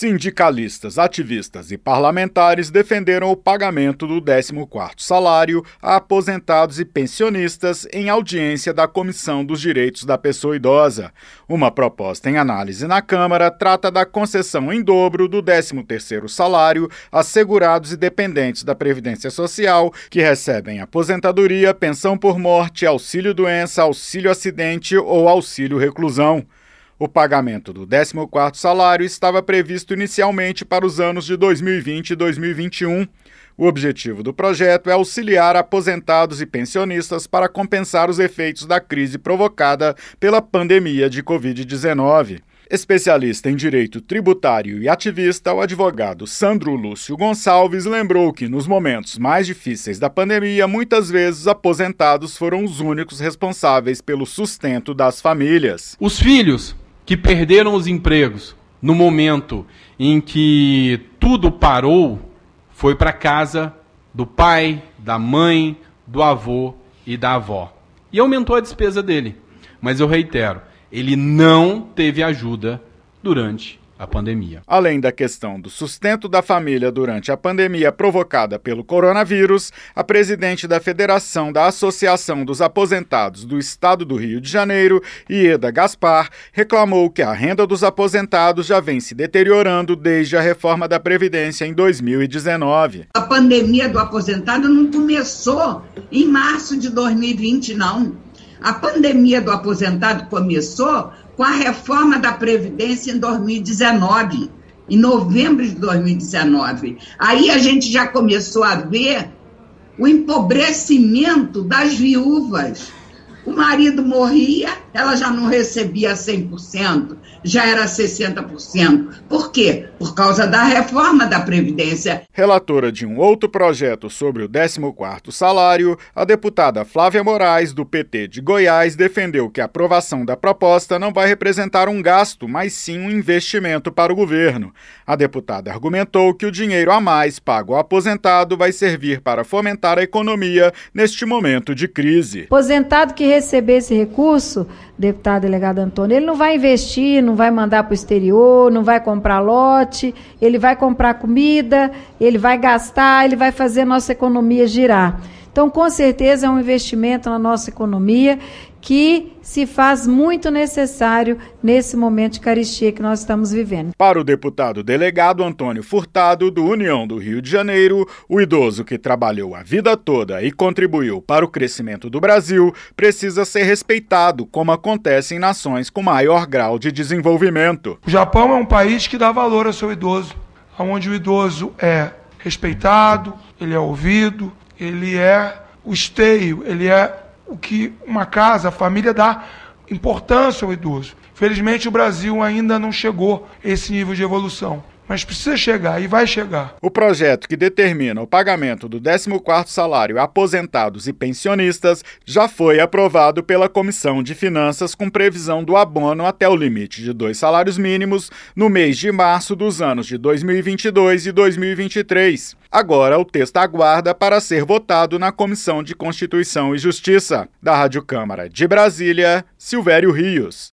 Sindicalistas, ativistas e parlamentares defenderam o pagamento do 14º salário a aposentados e pensionistas em audiência da Comissão dos Direitos da Pessoa Idosa. Uma proposta em análise na Câmara trata da concessão em dobro do 13º salário a segurados e dependentes da Previdência Social que recebem aposentadoria, pensão por morte, auxílio-doença, auxílio-acidente ou auxílio-reclusão. O pagamento do 14º salário estava previsto inicialmente para os anos de 2020 e 2021. O objetivo do projeto é auxiliar aposentados e pensionistas para compensar os efeitos da crise provocada pela pandemia de Covid-19. Especialista em direito tributário e ativista, o advogado Sandro Lúcio Gonçalves lembrou que, nos momentos mais difíceis da pandemia, muitas vezes os aposentados foram os únicos responsáveis pelo sustento das famílias. Os filhos que perderam os empregos no momento em que tudo parou, foi para casa do pai, da mãe, do avô e da avó. E aumentou a despesa dele. Mas eu reitero, ele não teve ajuda durante a pandemia. Além da questão do sustento da família durante a pandemia provocada pelo coronavírus, a presidente da Federação da Associação dos Aposentados do Estado do Rio de Janeiro, Ieda Gaspar, reclamou que a renda dos aposentados já vem se deteriorando desde a reforma da Previdência em 2019. A pandemia do aposentado não começou em março de 2020, não. A pandemia do aposentado começou com a reforma da Previdência em 2019, em novembro de 2019. Aí a gente já começou a ver o empobrecimento das viúvas. O marido morria, ela já não recebia 100%, já era 60%. Por quê? Por causa da reforma da Previdência. Relatora de um outro projeto sobre o 14º salário, a deputada Flávia Moraes, do PT de Goiás, defendeu que a aprovação da proposta não vai representar um gasto, mas sim um investimento para o governo. A deputada argumentou que o dinheiro a mais pago ao aposentado vai servir para fomentar a economia neste momento de crise. Aposentado que receber esse recurso, deputado delegado Antônio, ele não vai investir, não vai mandar para o exterior, não vai comprar lote, ele vai comprar comida, ele vai gastar, ele vai fazer a nossa economia girar. Então, com certeza, é um investimento na nossa economia que se faz muito necessário nesse momento de carestia que nós estamos vivendo. Para o deputado delegado Antônio Furtado, do União do Rio de Janeiro, o idoso que trabalhou a vida toda e contribuiu para o crescimento do Brasil precisa ser respeitado, como acontece em nações com maior grau de desenvolvimento. O Japão é um país que dá valor ao seu idoso, onde o idoso é respeitado, ele é ouvido, ele é o esteio, ele é o que uma casa, a família dá importância ao idoso. Felizmente o Brasil ainda não chegou a esse nível de evolução, mas precisa chegar e vai chegar. O projeto que determina o pagamento do 14º salário a aposentados e pensionistas já foi aprovado pela Comissão de Finanças com previsão do abono até o limite de 2 salários mínimos no mês de março dos anos de 2022 e 2023. Agora o texto aguarda para ser votado na Comissão de Constituição e Justiça. Da Rádio Câmara de Brasília, Silvério Rios.